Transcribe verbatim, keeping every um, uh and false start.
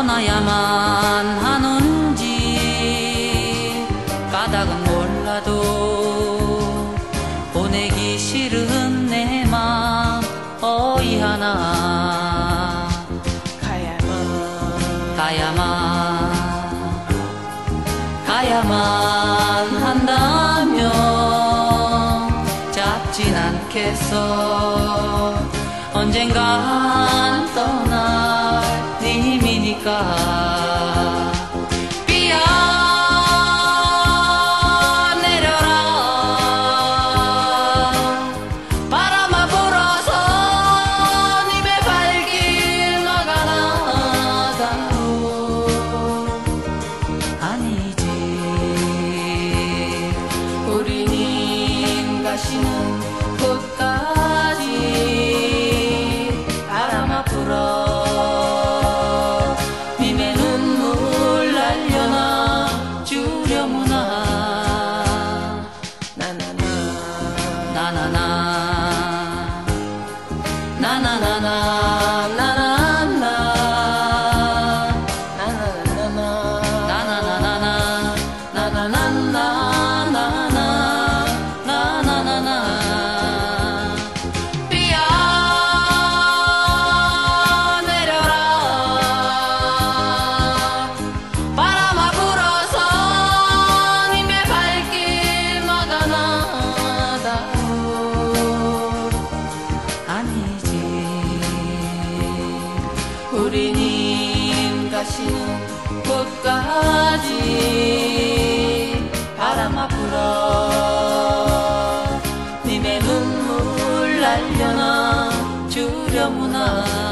떠나야만 하는지 까닭은 몰라도 보내기 싫은 내 맘 어이하나 가야만 가야만 가야만 한다면 잡진 않겠어. 언젠간 떠날 님이니까. 비야 내려라 바람아 불어서 님의 발길 막아나다오. 아니지 우리님 가시는 곳까지 바람아 불어 님의 눈물 날려나 주려무나. 나나나 나나나 나나나나 나나나 우리님 가시는 곳까지 바람아 불어 님의 눈물 날려나 주려무나.